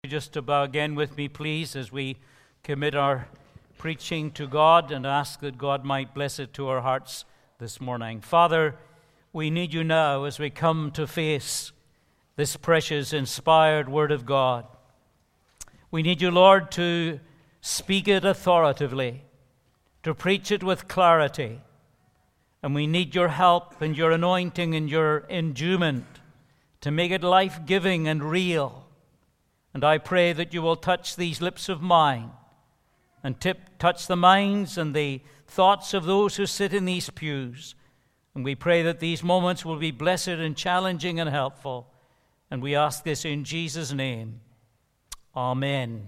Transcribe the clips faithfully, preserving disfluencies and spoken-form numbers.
Just to bow again with me, please, as we commit our preaching to God and ask that God might bless it to our hearts this morning. Father, we need you now as we come to face this precious, inspired Word of God. We need you, Lord, to speak it authoritatively, to preach it with clarity. And we need your help and your anointing and your endowment to make it life-giving and real. And I pray that you will touch these lips of mine and tip, touch the minds and the thoughts of those who sit in these pews. And we pray that these moments will be blessed and challenging and helpful. And we ask this in Jesus' name. Amen.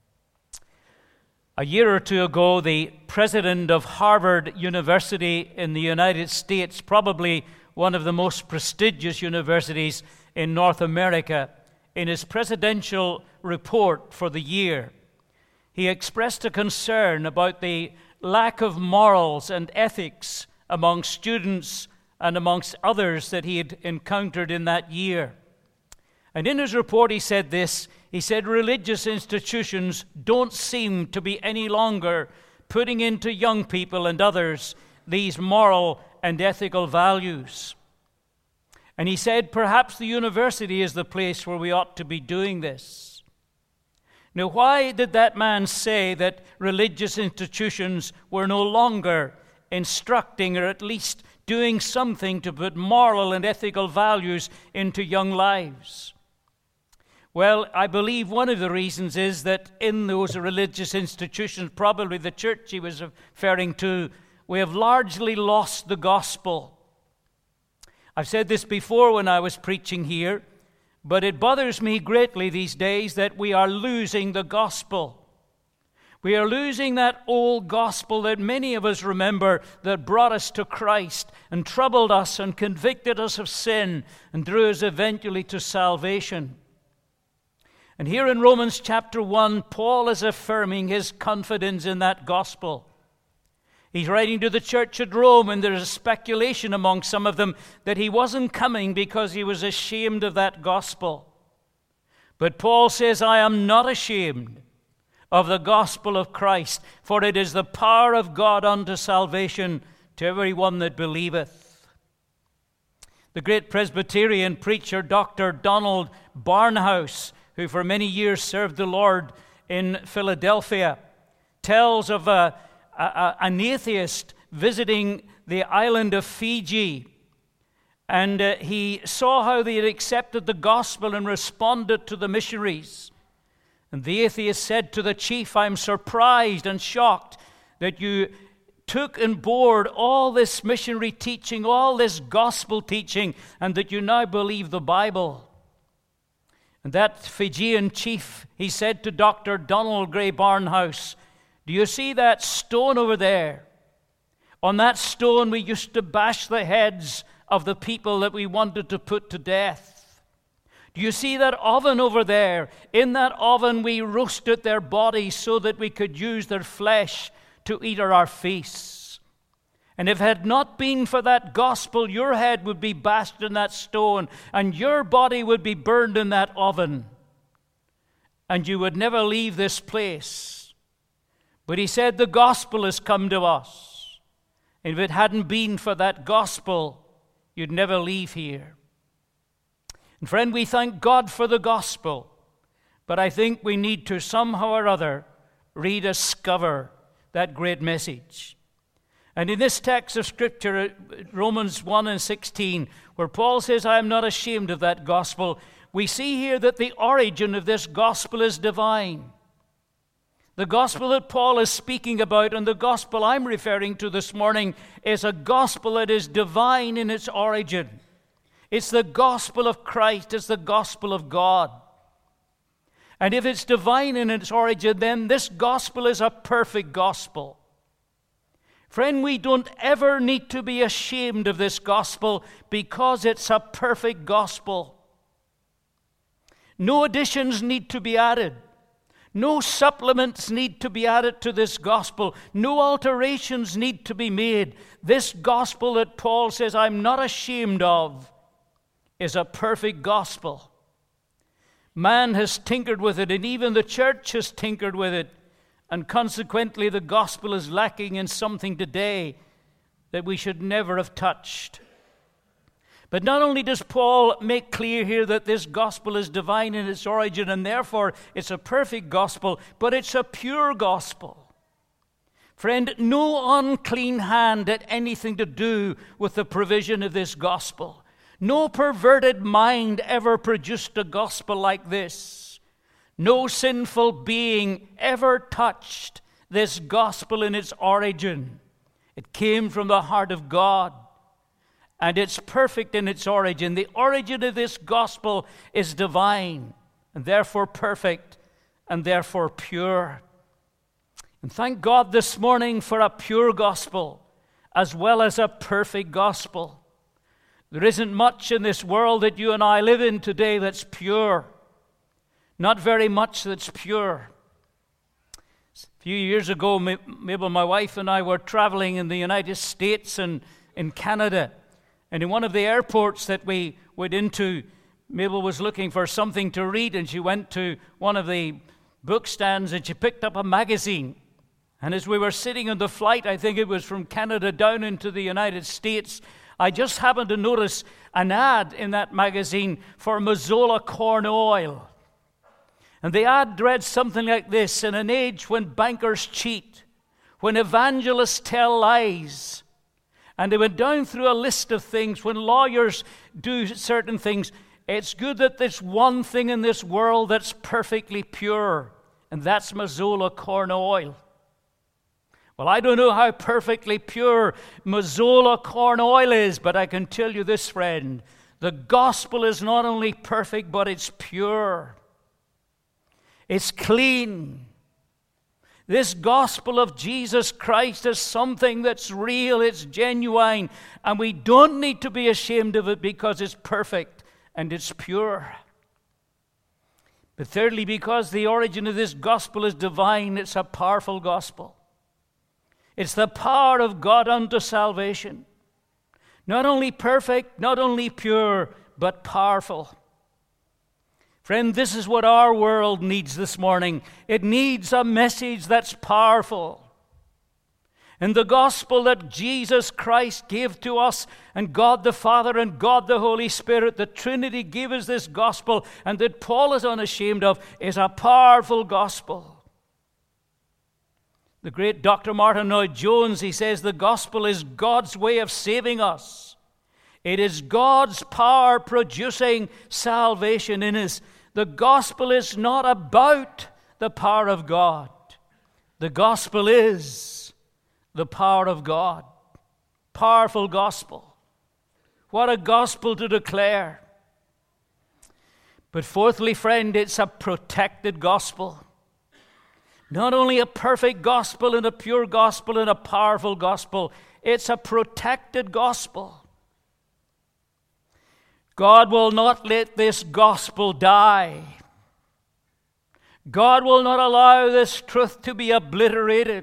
A year or two ago, the president of Harvard University in the United States, probably one of the most prestigious universities in North America, in his presidential report for the year, he expressed a concern about the lack of morals and ethics among students and amongst others that he had encountered in that year. And in his report he said this, he said, religious institutions don't seem to be any longer putting into young people and others these moral and ethical values. And he said, perhaps the university is the place where we ought to be doing this. Now, why did that man say that religious institutions were no longer instructing or at least doing something to put moral and ethical values into young lives? Well, I believe one of the reasons is that in those religious institutions, probably the church he was referring to, we have largely lost the gospel. I've said this before when I was preaching here, but it bothers me greatly these days that we are losing the gospel. We are losing that old gospel that many of us remember that brought us to Christ and troubled us and convicted us of sin and drew us eventually to salvation. And here in Romans chapter one, Paul is affirming his confidence in that gospel. He's writing to the church at Rome, and there's a speculation among some of them that he wasn't coming because he was ashamed of that gospel. But Paul says, I am not ashamed of the gospel of Christ, for it is the power of God unto salvation to everyone that believeth. The great Presbyterian preacher, Doctor Donald Barnhouse, who for many years served the Lord in Philadelphia, tells of a A, an atheist visiting the island of Fiji, and uh, he saw how they had accepted the gospel and responded to the missionaries. And the atheist said to the chief, I'm surprised and shocked that you took and board all this missionary teaching, all this gospel teaching, and that you now believe the Bible. And that Fijian chief, he said to Doctor Donald Gray Barnhouse, do you see that stone over there? On that stone we used to bash the heads of the people that we wanted to put to death. Do you see that oven over there? In that oven we roasted their bodies so that we could use their flesh to eat at our feasts. And if it had not been for that gospel, your head would be bashed in that stone and your body would be burned in that oven. And you would never leave this place. But he said, the gospel has come to us. And if it hadn't been for that gospel, you'd never leave here. And friend, we thank God for the gospel. But I think we need to somehow or other rediscover that great message. And in this text of Scripture, Romans one and sixteen, where Paul says, I am not ashamed of that gospel, we see here that the origin of this gospel is divine. The gospel that Paul is speaking about, and the gospel I'm referring to this morning, is a gospel that is divine in its origin. It's the gospel of Christ. It's the gospel of God. And if it's divine in its origin, then this gospel is a perfect gospel. Friend, we don't ever need to be ashamed of this gospel because it's a perfect gospel. No additions need to be added. No supplements need to be added to this gospel. No alterations need to be made. This gospel that Paul says I'm not ashamed of is a perfect gospel. Man has tinkered with it, and even the church has tinkered with it. And consequently, the gospel is lacking in something today that we should never have touched. But not only does Paul make clear here that this gospel is divine in its origin, and therefore it's a perfect gospel, but it's a pure gospel. Friend, no unclean hand had anything to do with the provision of this gospel. No perverted mind ever produced a gospel like this. No sinful being ever touched this gospel in its origin. It came from the heart of God, and it's perfect in its origin. The origin of this gospel is divine, and therefore perfect, and therefore pure. And thank God this morning for a pure gospel, as well as a perfect gospel. There isn't much in this world that you and I live in today that's pure. Not very much that's pure. A few years ago, Mabel, my wife, and I were traveling in the United States and in Canada. And in one of the airports that we went into, Mabel was looking for something to read, and she went to one of the book stands and she picked up a magazine. And as we were sitting on the flight, I think it was from Canada down into the United States, I just happened to notice an ad in that magazine for Mazola corn oil. And the ad read something like this: in an age when bankers cheat, when evangelists tell lies. And they went down through a list of things. When lawyers do certain things, it's good that there's one thing in this world that's perfectly pure, and that's Mazola corn oil. Well, I don't know how perfectly pure Mazola corn oil is, but I can tell you this, friend. The gospel is not only perfect, but it's pure. It's clean. This gospel of Jesus Christ is something that's real, it's genuine, and we don't need to be ashamed of it because it's perfect and it's pure. But thirdly, because the origin of this gospel is divine, it's a powerful gospel. It's the power of God unto salvation. Not only perfect, not only pure, but powerful. Friend, this is what our world needs this morning. It needs a message that's powerful. And the gospel that Jesus Christ gave to us, and God the Father and God the Holy Spirit, the Trinity gave us this gospel, and that Paul is unashamed of, is a powerful gospel. The great Doctor Martin Lloyd-Jones, he says, the gospel is God's way of saving us. It is God's power producing salvation in us. The gospel is not about the power of God. The gospel is the power of God. Powerful gospel. What a gospel to declare. But fourthly, friend, it's a protected gospel. Not only a perfect gospel and a pure gospel and a powerful gospel, it's a protected gospel. God will not let this gospel die. God will not allow this truth to be obliterated.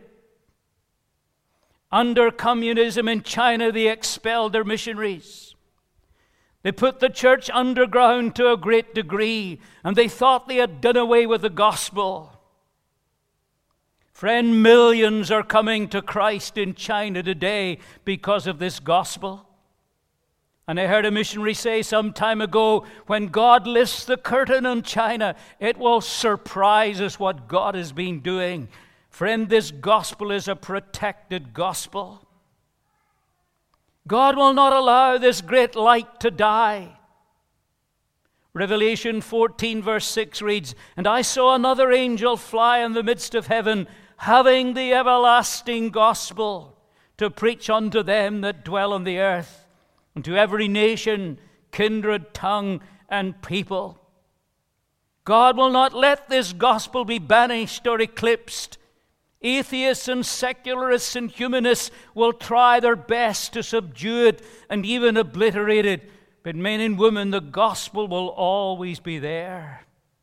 Under communism in China, they expelled their missionaries. They put the church underground to a great degree, and they thought they had done away with the gospel. Friend, millions are coming to Christ in China today because of this gospel. And I heard a missionary say some time ago, when God lifts the curtain on China, it will surprise us what God has been doing. Friend, this gospel is a protected gospel. God will not allow this great light to die. Revelation fourteen verse six reads, "And I saw another angel fly in the midst of heaven, having the everlasting gospel to preach unto them that dwell on the earth, and to every nation, kindred, tongue, and people." God will not let this gospel be banished or eclipsed. Atheists and secularists and humanists will try their best to subdue it and even obliterate it. But men and women, the gospel will always be there.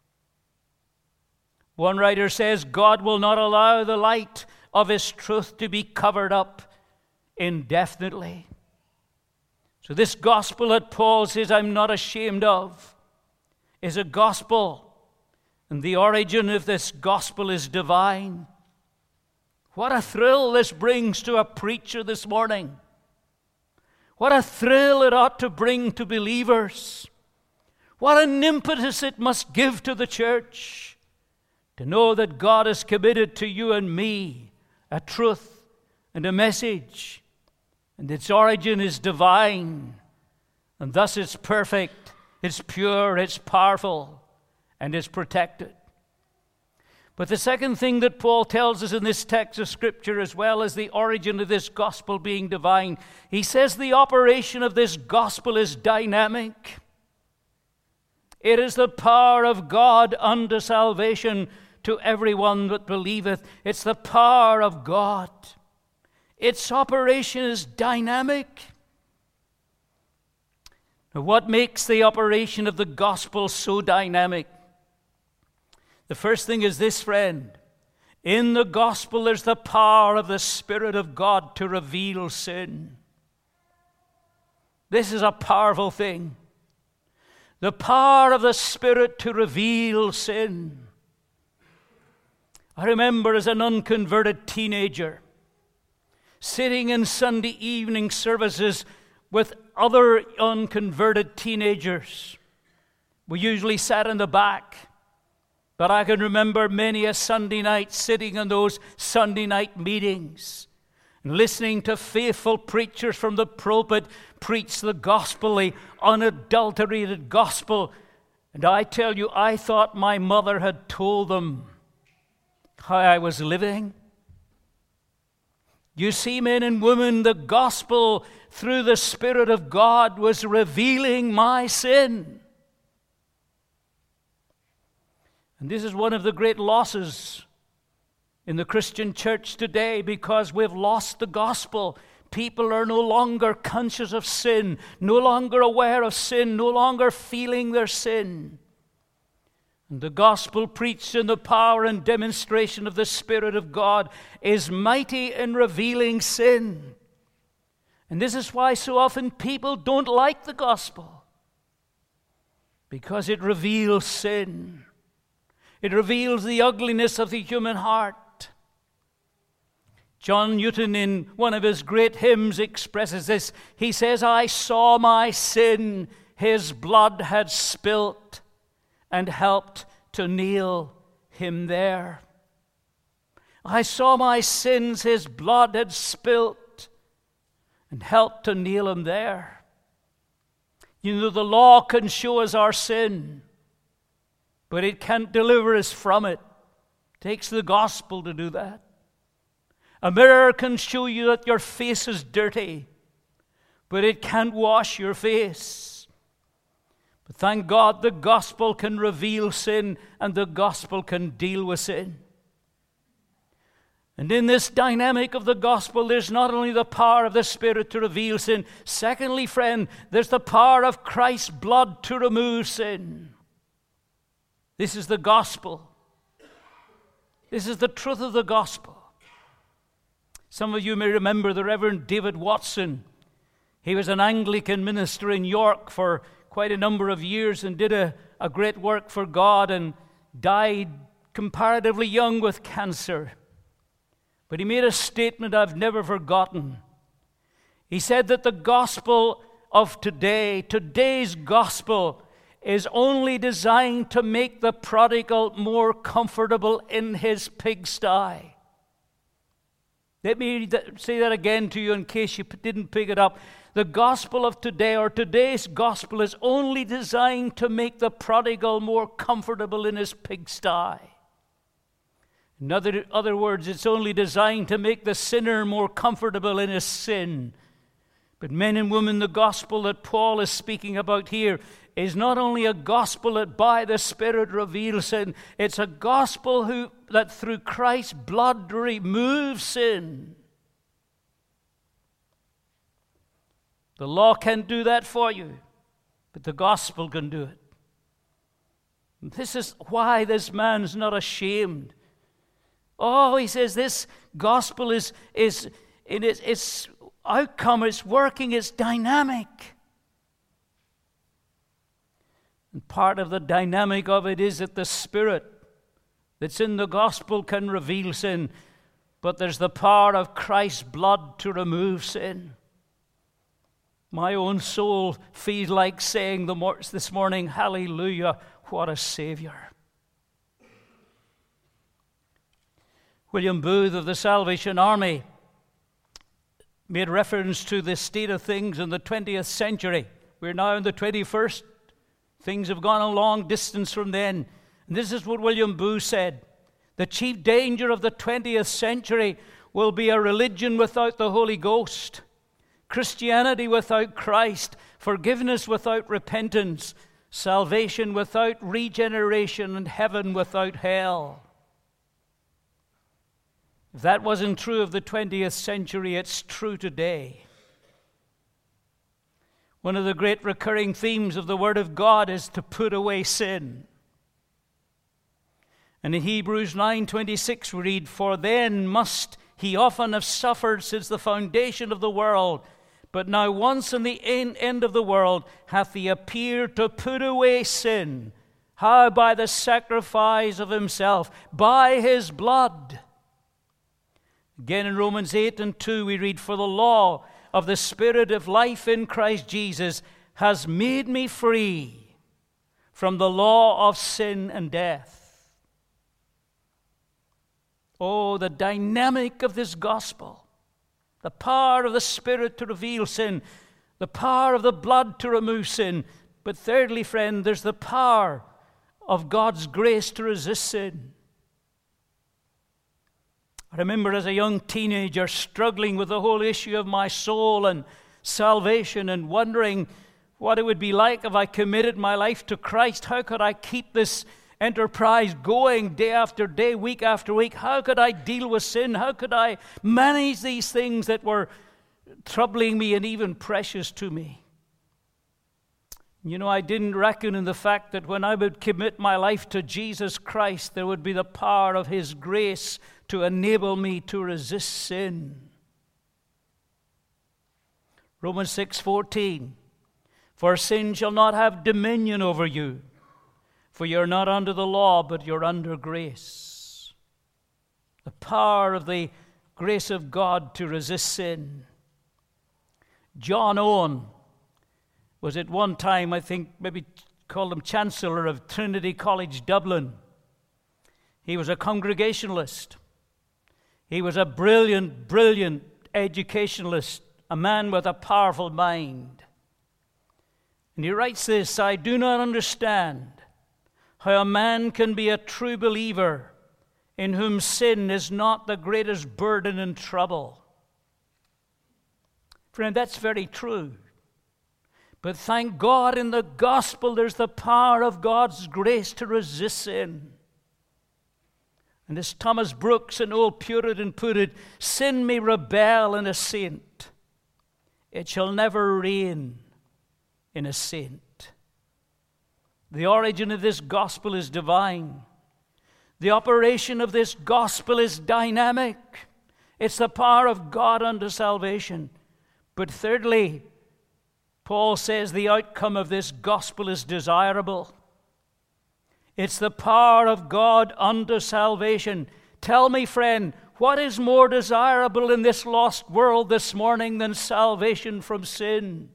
One writer says, God will not allow the light of His truth to be covered up indefinitely. So this gospel that Paul says I'm not ashamed of is a gospel And the origin of this gospel is divine. What a thrill this brings to a preacher this morning. What a thrill it ought to bring to believers. What an impetus it must give to the church to know that God has committed to you and me a truth and a message, and its origin is divine, and thus it's perfect, it's pure, it's powerful, and it's protected. But the second thing that Paul tells us in this text of Scripture, as well as the origin of this gospel being divine, he says the operation of this gospel is dynamic. It is the power of God unto salvation to everyone that believeth. It's the power of God. Its operation is dynamic. Now, what makes the operation of the gospel so dynamic? The first thing is this, friend. In the gospel, there's the power of the Spirit of God to reveal sin. This is a powerful thing. The power of the Spirit to reveal sin. I remember as an unconverted teenager, sitting in Sunday evening services with other unconverted teenagers. We usually sat in the back. But I can remember many a Sunday night sitting in those Sunday night meetings and listening to faithful preachers from the pulpit preach the gospel, the unadulterated gospel. And I tell you, I thought my mother had told them how I was living. You see, men and women, the gospel through the Spirit of God was revealing my sin. And this is one of the great losses in the Christian church today, because we've lost the gospel. People are no longer conscious of sin, no longer aware of sin, no longer feeling their sin. And the gospel preached in the power and demonstration of the Spirit of God is mighty in revealing sin. And this is why so often people don't like the gospel, because it reveals sin. It reveals the ugliness of the human heart. John Newton, in one of his great hymns, expresses this. He says, I saw my sin, his blood had spilt, and helped to nail him there. I saw my sins, his blood had spilt, and helped to nail him there. You know, the law can show us our sin, but it can't deliver us from it. It takes the gospel to do that. A mirror can show you that your face is dirty, but it can't wash your face. But thank God the gospel can reveal sin, and the gospel can deal with sin. And in this dynamic of the gospel, there's not only the power of the Spirit to reveal sin. Secondly, friend, there's the power of Christ's blood to remove sin. This is the gospel. This is the truth of the gospel. Some of you may remember the Reverend David Watson. He was an Anglican minister in York for quite a number of years and did a, a great work for God and died comparatively young with cancer. But he made a statement I've never forgotten. He said that the gospel of today, today's gospel, is only designed to make the prodigal more comfortable in his pigsty. Let me say that again to you in case you didn't pick it up. The gospel of today, or today's gospel, is only designed to make the prodigal more comfortable in his pigsty. In other, other words, it's only designed to make the sinner more comfortable in his sin. But men and women, the gospel that Paul is speaking about here is not only a gospel that by the Spirit reveals sin, it's a gospel who, that through Christ's blood removes sin. The law can't do that for you, but the gospel can do it. And this is why this man's not ashamed. Oh, he says this gospel is, is in its, its outcome, it's working, it's dynamic. And part of the dynamic of it is that the Spirit that's in the gospel can reveal sin, but there's the power of Christ's blood to remove sin. My own soul feels like saying this morning, hallelujah, what a Savior. William Booth of the Salvation Army made reference to the state of things in the twentieth century. We're now in the twenty-first. Things have gone a long distance from then. And this is what William Booth said. The chief danger of the twentieth century will be a religion without the Holy Ghost, Christianity without Christ, forgiveness without repentance, salvation without regeneration, and heaven without hell. If that wasn't true of the twentieth century, it's true today. One of the great recurring themes of the Word of God is to put away sin. And in Hebrews nine twenty-six we read, "For then must he often have suffered since the foundation of the world, but now once in the end of the world hath he appeared to put away sin. How? By the sacrifice of himself, by his blood." Again in Romans eight and two we read, "For the law of the Spirit of life in Christ Jesus has made me free from the law of sin and death." Oh, the dynamic of this gospel, the power of the Spirit to reveal sin, the power of the blood to remove sin. But thirdly, friend, there's the power of God's grace to resist sin. I remember as a young teenager struggling with the whole issue of my soul and salvation and wondering what it would be like if I committed my life to Christ. How could I keep this enterprise going day after day, week after week? How could I deal with sin? How could I manage these things that were troubling me and even precious to me? You know, I didn't reckon in the fact that when I would commit my life to Jesus Christ, there would be the power of His grace to enable me to resist sin. Romans six fourteen, "For sin shall not have dominion over you, for you're not under the law, but you're under grace." The power of the grace of God to resist sin. John Owen was at one time, I think, maybe called him Chancellor of Trinity College, Dublin. He was a Congregationalist. He was a brilliant, brilliant educationalist, a man with a powerful mind. And he writes this, "I do not understand how a man can be a true believer in whom sin is not the greatest burden and trouble." Friend, that's very true. But thank God in the gospel there's the power of God's grace to resist sin. And as Thomas Brooks, an old Puritan, put it, "Sin may rebel in a saint. It shall never reign in a saint." The origin of this gospel is divine. The operation of this gospel is dynamic. It's the power of God unto salvation. But thirdly, Paul says the outcome of this gospel is desirable. It's the power of God unto salvation. Tell me, friend, what is more desirable in this lost world this morning than salvation from sin?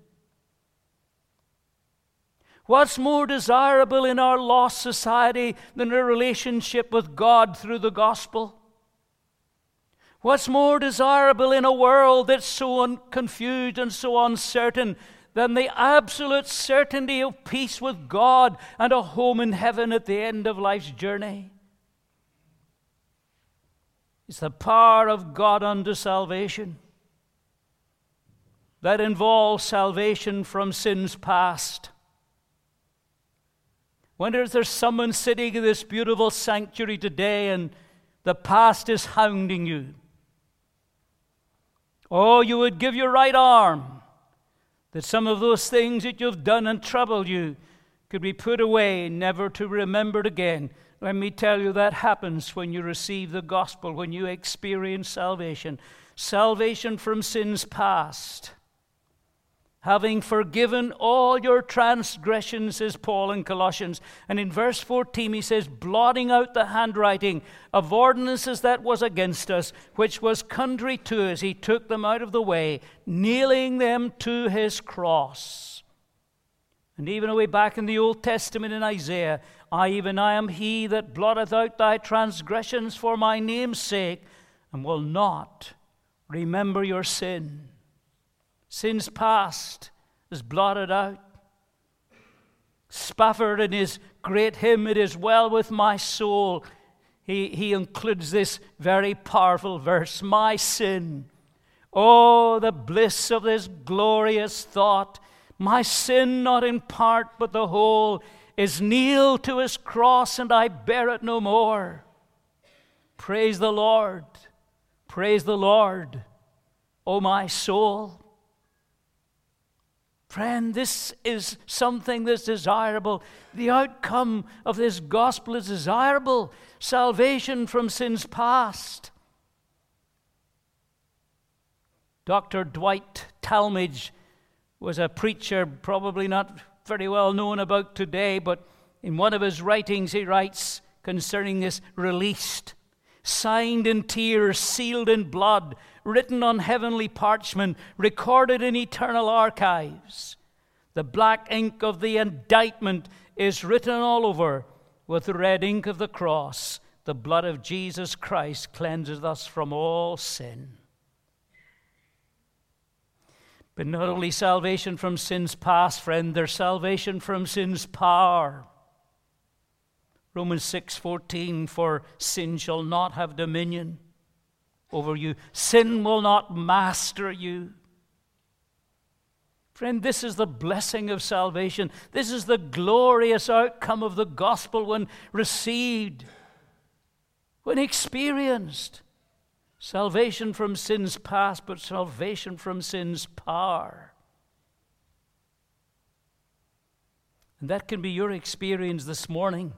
What's more desirable in our lost society than a relationship with God through the gospel? What's more desirable in a world that's so un- confused and so uncertain than the absolute certainty of peace with God and a home in heaven at the end of life's journey? It's the power of God unto salvation. That involves salvation from sins past. Wonder if there's someone sitting in this beautiful sanctuary today and the past is hounding you. Oh, you would give your right arm that some of those things that you've done and troubled you could be put away, never to be remembered again. Let me tell you, that happens when you receive the gospel, when you experience salvation. Salvation from sins past having forgiven all your transgressions, says Paul in Colossians. And in verse fourteen he says, blotting out the handwriting of ordinances that was against us, which was contrary to us, he took them out of the way, nailing them to his cross. And even away back in the Old Testament in Isaiah, I, even I am he that blotteth out thy transgressions for my name's sake, and will not remember your sin. Sins past is blotted out. Spafford, in his great hymn, It Is Well With My Soul, he, he includes this very powerful verse, my sin. Oh, the bliss of this glorious thought. My sin, not in part but the whole, is nailed to his cross, and I bear it no more. Praise the Lord. Praise the Lord, O my soul. Friend, this is something that's desirable. The outcome of this gospel is desirable. Salvation from sins past. Doctor Dwight Talmage was a preacher probably not very well known about today, but in one of his writings he writes concerning this released, signed in tears, sealed in blood, written on heavenly parchment, recorded in eternal archives. The black ink of the indictment is written all over with the red ink of the cross. The blood of Jesus Christ cleanses us from all sin. But not only salvation from sins past, friend, there's salvation from sin's power. Romans six fourteen, for sin shall not have dominion over you. Sin will not master you. Friend, this is the blessing of salvation. This is the glorious outcome of the gospel when received, when experienced. Salvation from sin's past, but salvation from sin's power. And that can be your experience this morning.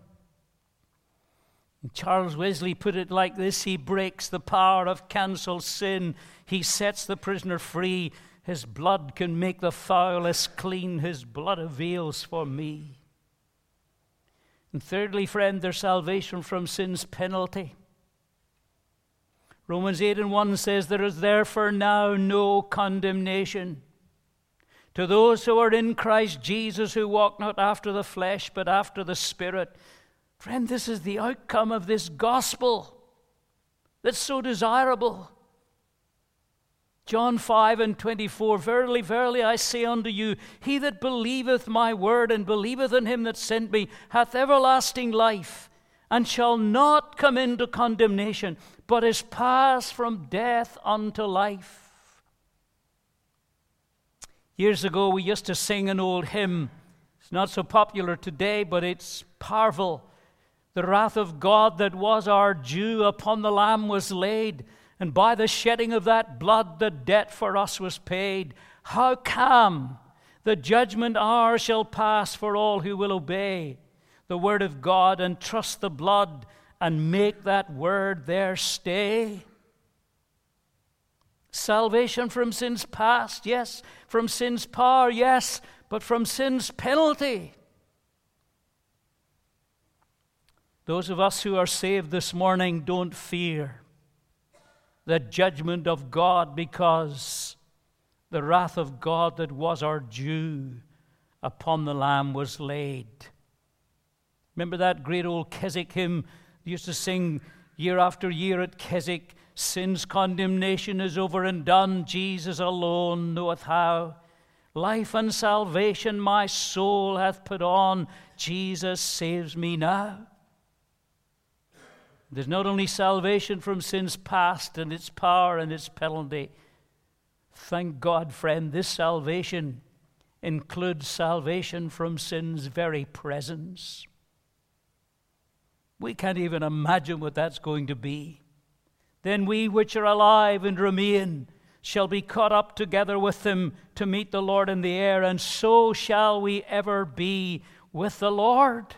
Charles Wesley put it like this: he breaks the power of cancelled sin. He sets the prisoner free. His blood can make the foulest clean. His blood avails for me. And thirdly, friend, there's salvation from sin's penalty. Romans eight and one says, there is therefore now no condemnation to those who are in Christ Jesus, who walk not after the flesh, but after the Spirit. Friend, this is the outcome of this gospel that's so desirable. John five and twenty-four, verily, verily, I say unto you, he that believeth my word and believeth in him that sent me hath everlasting life, and shall not come into condemnation, but is passed from death unto life. Years ago, we used to sing an old hymn. It's not so popular today, but it's powerful. The wrath of God that was our due upon the Lamb was laid, and by the shedding of that blood the debt for us was paid. How calm the judgment hour shall pass for all who will obey the word of God and trust the blood and make that word their stay. Salvation from sin's past, yes. From sin's power, yes. But from sin's penalty. Those of us who are saved this morning don't fear the judgment of God, because the wrath of God that was our due upon the Lamb was laid. Remember that great old Keswick hymn they used to sing year after year at Keswick? Sin's condemnation is over and done. Jesus alone knoweth how. Life and salvation my soul hath put on. Jesus saves me now. There's not only salvation from sin's past and its power and its penalty. Thank God, friend, this salvation includes salvation from sin's very presence. We can't even imagine what that's going to be. Then we which are alive and remain shall be caught up together with them to meet the Lord in the air, and so shall we ever be with the Lord.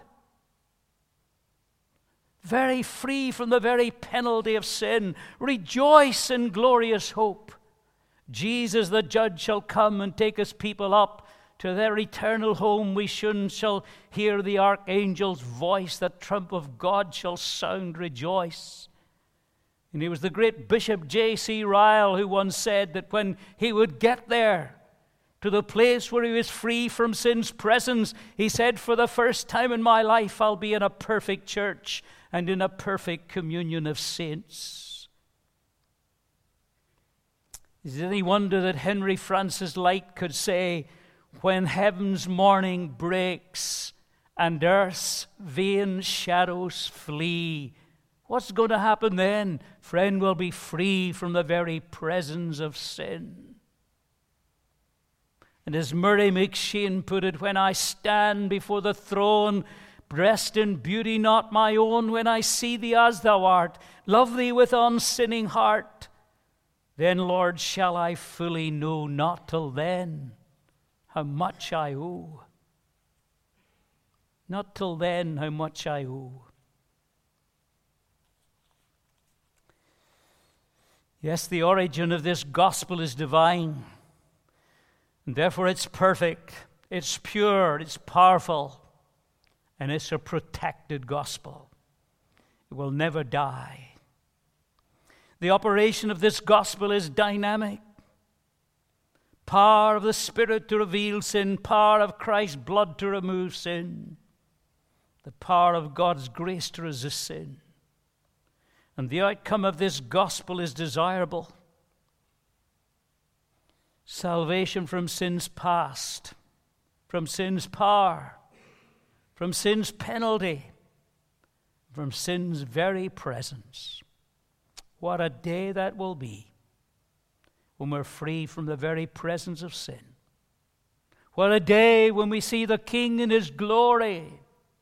Very free from the very penalty of sin. Rejoice in glorious hope. Jesus the judge shall come and take his people up to their eternal home. We soon shall hear the archangel's voice. The trump of God shall sound, rejoice. And it was the great Bishop J C Ryle who once said that when he would get there to the place where he was free from sin's presence, he said, for the first time in my life, I'll be in a perfect church and in a perfect communion of saints. Is it any wonder that Henry Francis Lyte could say, when heaven's morning breaks and earth's vain shadows flee, what's going to happen then? Friend, will be free from the very presence of sin. And as Murray McShane put it, when I stand before the throne, dressed in beauty not my own, when I see thee as thou art, love thee with unsinning heart, then, Lord, shall I fully know, not till then, how much I owe. Not till then, how much I owe. Yes, the origin of this gospel is divine, and therefore it's perfect, it's pure, it's powerful, and it's a protected gospel. It will never die. The operation of this gospel is dynamic. Power of the Spirit to reveal sin, power of Christ's blood to remove sin, the power of God's grace to resist sin. And the outcome of this gospel is desirable. Salvation from sin's past, from sin's power, from sin's penalty, from sin's very presence. What a day that will be when we're free from the very presence of sin. What a day when we see the King in his glory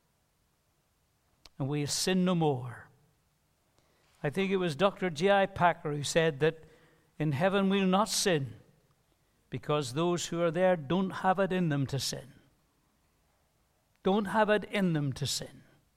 and we sin no more. I think it was Doctor J I Packer who said that in heaven we'll not sin because those who are there don't have it in them to sin. Don't have it in them to sin.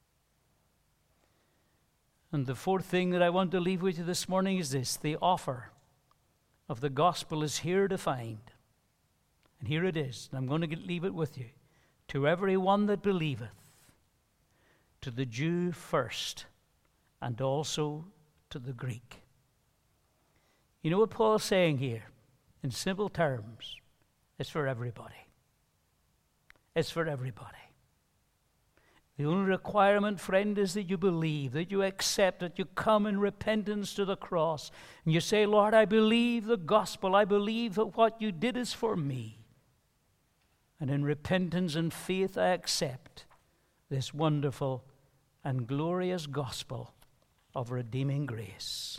And the fourth thing that I want to leave with you this morning is this: the offer of the gospel is here to find. And here it is. And I'm going to get, leave it with you. To every one that believeth, to the Jew first, and also to the Greek. You know what Paul's saying here? In simple terms, it's for everybody. It's for everybody. The only requirement, friend, is that you believe, that you accept, that you come in repentance to the cross. And you say, Lord, I believe the gospel. I believe that what you did is for me. And in repentance and faith, I accept this wonderful and glorious gospel of redeeming grace.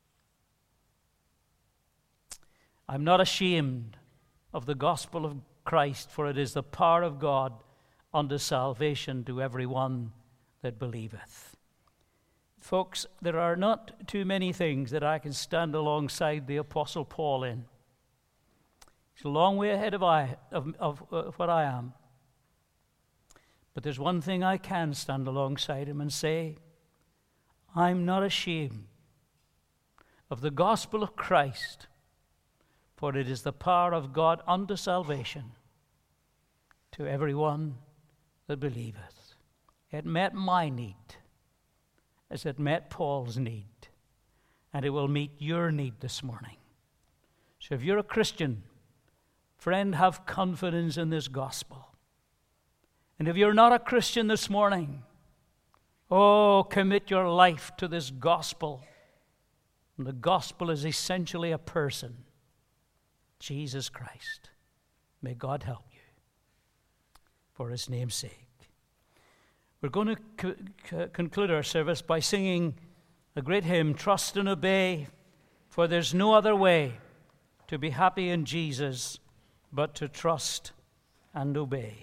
I'm not ashamed of the gospel of Christ, for it is the power of God unto salvation to every one that believeth. Folks, there are not too many things that I can stand alongside the Apostle Paul in. He's a long way ahead of, I, of, of, of what I am. But there's one thing I can stand alongside him and say, I'm not ashamed of the gospel of Christ, for it is the power of God unto salvation to every one that believeth. It met my need as it met Paul's need, and it will meet your need this morning. So if you're a Christian, friend, have confidence in this gospel. And if you're not a Christian this morning, oh, commit your life to this gospel. And the gospel is essentially a person, Jesus Christ. May God help you for his name's sake. We're going to co- co- conclude our service by singing a great hymn, Trust and Obey, for there's no other way to be happy in Jesus but to trust and obey.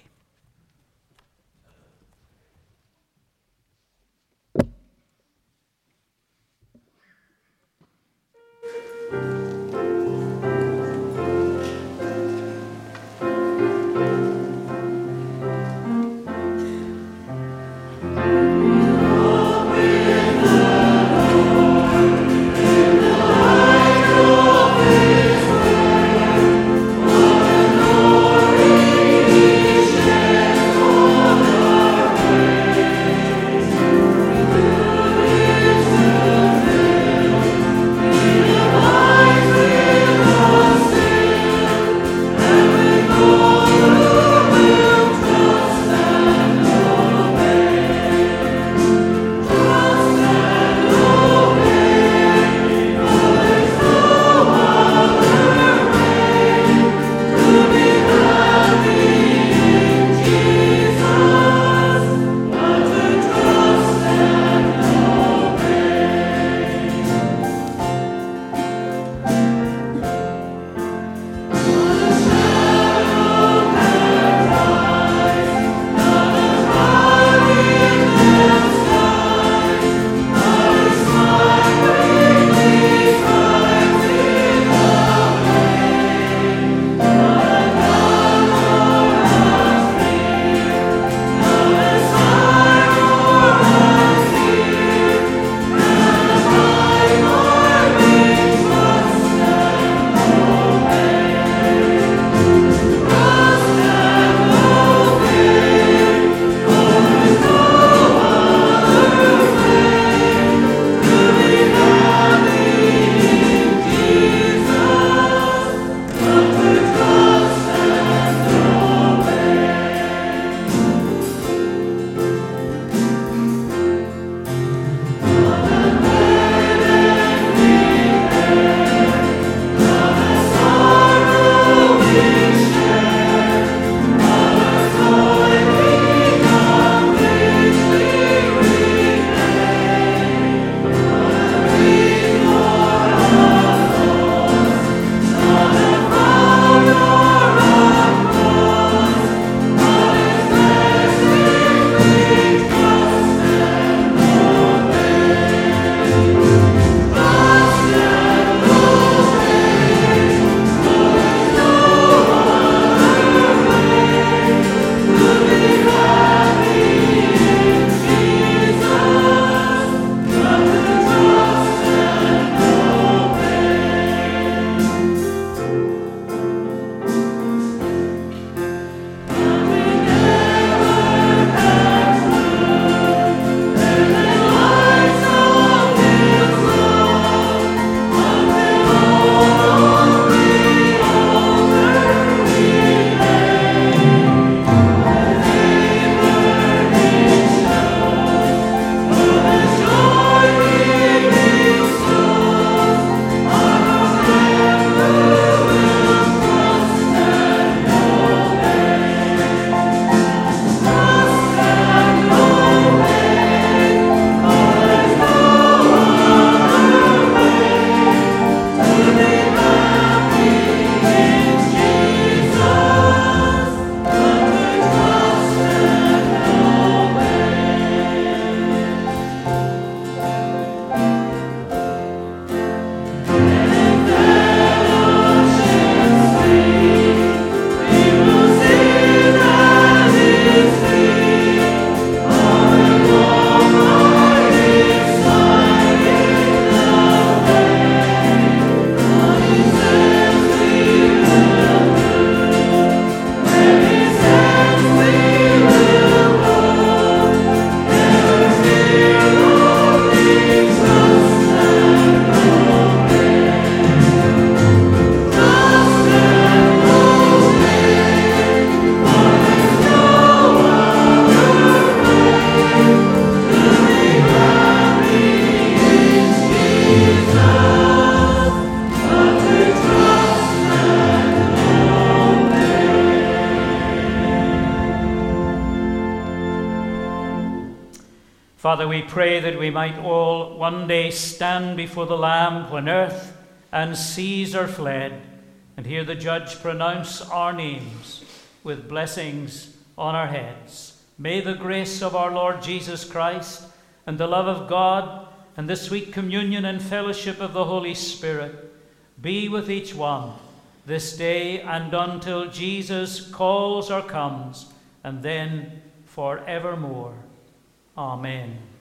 Praise Father, we pray that we might all one day stand before the Lamb when earth and seas are fled, and hear the Judge pronounce our names with blessings on our heads. May the grace of our Lord Jesus Christ and the love of God and the sweet communion and fellowship of the Holy Spirit be with each one this day and until Jesus calls or comes, and then forevermore. Amen.